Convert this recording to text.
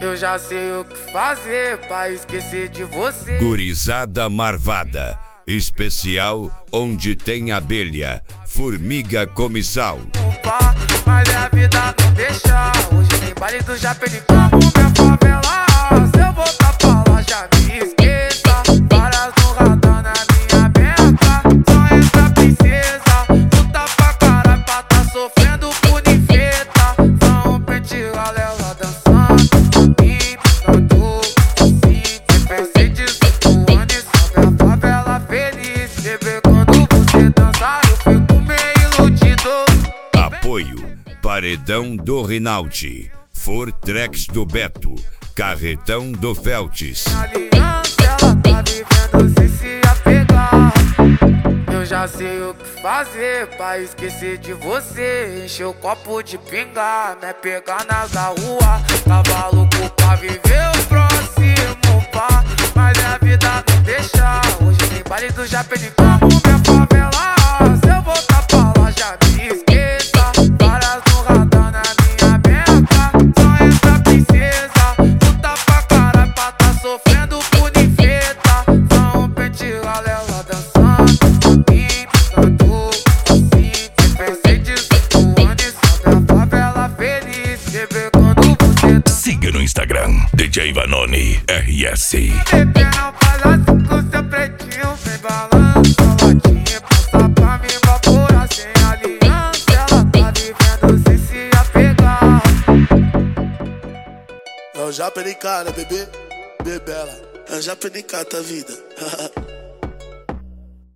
Eu já sei o que fazer pra esquecer de você. Gurizada marvada, especial onde tem abelha, formiga comissal. Mas é a vida não deixa. Hoje tem baile do Japenicão, minha favela. Se eu voltar pra lá já me esqueça. Várias no radar na minha meta. Só entra princesa, luta pra caralho pra tá sofrendo por ninfeta. São pente galera dançando e pisando assim. Pensei de 18 anos e sobe a favela feliz. Bebê, quando você dançar eu fico meio iludido. Apoio Paredão do Rinaldi, Fortrex do Beto, Carretão do Feltes. Aliança, ela tá vivendo se apegar. Eu já sei o que fazer pra esquecer de você. Encher o copo de pinga, né? Pegar nas da rua. Tava louco pra viver o próximo pá. Mas a vida não deixa. Hoje tem baile do Japenicão, minha favela. Se eu voltar pra lá já me esqueça. Várias no radar na minha meta. Só entra princesa, luta pra caralho pra tá sofrendo por ninfeta. São pente galera dançando e pisando assim. Pensei de 18 anos e sobe a favela feliz. Bebê, quando você dança. Siga no Instagram, DJ Vanoni RS. Bebê, não faz assim com seu pretinho. Vem balança a latinha, passa pra me evaporar. Sem aliança, ela tá vivendo se apegar. É o Japenicá, né, bebê? Bebela. É o Japenicá, tá vida.